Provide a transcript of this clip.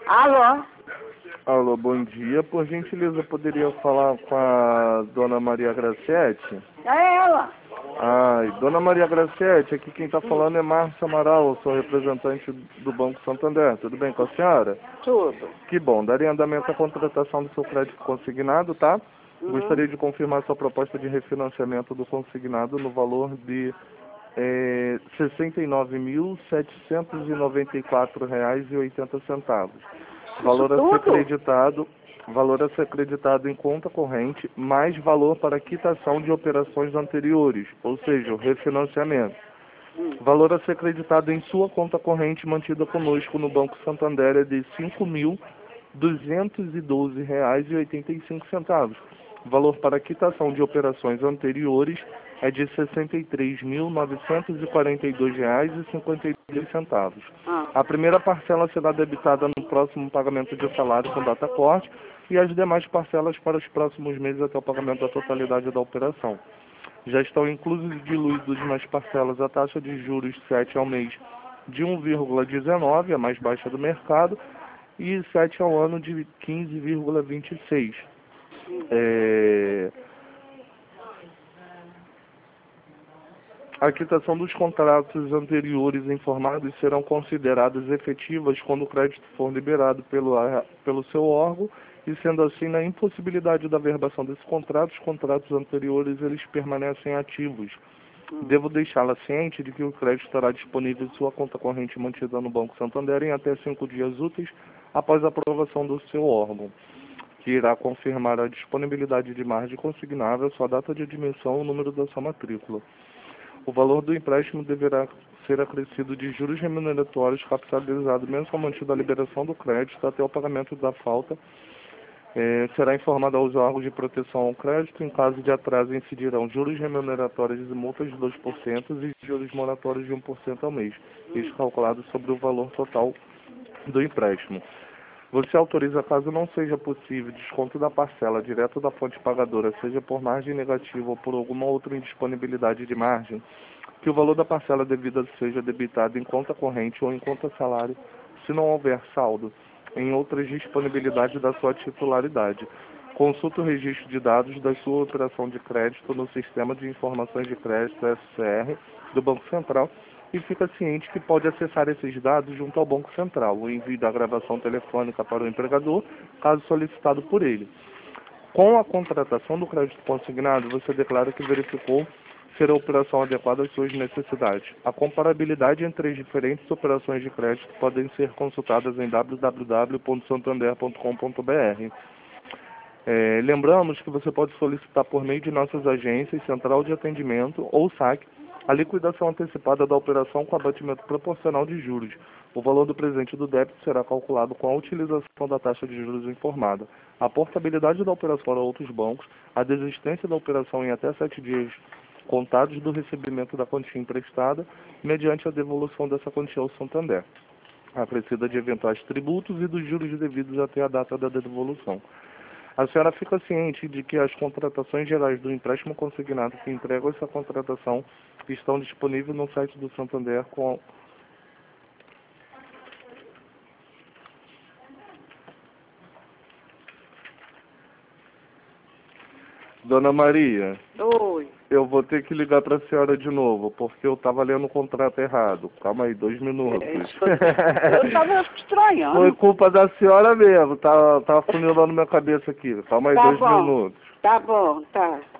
Alô? Alô, bom dia. Por gentileza, poderia falar com a dona Maria Gracete? É ela. Ai, dona Maria Gracete, aqui quem está falando é Márcio Amaral, eu sou representante do Banco Santander. Tudo bem com a senhora? Tudo. Que bom. Daria andamento à contratação do seu crédito consignado, tá? Gostaria de confirmar sua proposta de refinanciamento do consignado no valor de R$ 69.794,80. Valor a ser acreditado em conta corrente, mais valor para quitação de operações anteriores, ou seja, o refinanciamento. Valor a ser acreditado em sua conta corrente mantida conosco no Banco Santander é de R$ 5.212,85. Valor para quitação de operações anteriores é de R$ 63.942,52. A primeira parcela será debitada no próximo pagamento de salário com data corte e as demais parcelas para os próximos meses até o pagamento da totalidade da operação. Já estão inclusos diluídos nas parcelas a taxa de juros 7 ao mês de 1,19, a mais baixa do mercado, e 7 ao ano de 15,26. A quitação dos contratos anteriores informados serão consideradas efetivas quando o crédito for liberado pelo seu órgão e, sendo assim, na impossibilidade da averbação desse contrato, os contratos anteriores eles permanecem ativos. Devo deixá-la ciente de que o crédito estará disponível em sua conta corrente mantida no Banco Santander em até 5 dias úteis após a aprovação do seu órgão, que irá confirmar a disponibilidade de margem consignável, sua data de admissão e o número da sua matrícula. O valor do empréstimo deverá ser acrescido de juros remuneratórios capitalizado mensalmente da liberação do crédito até o pagamento da falta. Será informado aos órgãos de proteção ao crédito. Em caso de atraso, incidirão juros remuneratórios e multas de 2% e juros moratórios de 1% ao mês, isso calculado sobre o valor total do empréstimo. Você autoriza, caso não seja possível, desconto da parcela direto da fonte pagadora, seja por margem negativa ou por alguma outra indisponibilidade de margem, que o valor da parcela devida seja debitado em conta corrente ou em conta salário, se não houver saldo em outras disponibilidades da sua titularidade. Consulte o registro de dados da sua operação de crédito no Sistema de Informações de Crédito, SCR, do Banco Central, e fica ciente que pode acessar esses dados junto ao Banco Central, o envio da gravação telefônica para o empregador, caso solicitado por ele. Com a contratação do crédito consignado, você declara que verificou ser a operação adequada às suas necessidades. A comparabilidade entre as diferentes operações de crédito podem ser consultadas em www.santander.com.br. Lembramos que você pode solicitar por meio de nossas agências, central de atendimento ou saque, a liquidação antecipada da operação com abatimento proporcional de juros. O valor do presente do débito será calculado com a utilização da taxa de juros informada. A portabilidade da operação para outros bancos, a desistência da operação em até 7 dias contados do recebimento da quantia emprestada, mediante a devolução dessa quantia ao Santander, acrescida de eventuais tributos e dos juros devidos até a data da devolução. A senhora fica ciente de que as contratações gerais do empréstimo consignado que entregam essa contratação estão disponíveis no site do Santander com... Dona Maria, Oi. eu vou ter que ligar para a senhora de novo, porque eu estava lendo o contrato errado. Calma aí, 2 minutos. Eu estava estranhando. Foi culpa da senhora mesmo, tá funilando minha cabeça aqui. Calma aí, Tá 2 bom. minutos. Tá bom, tá.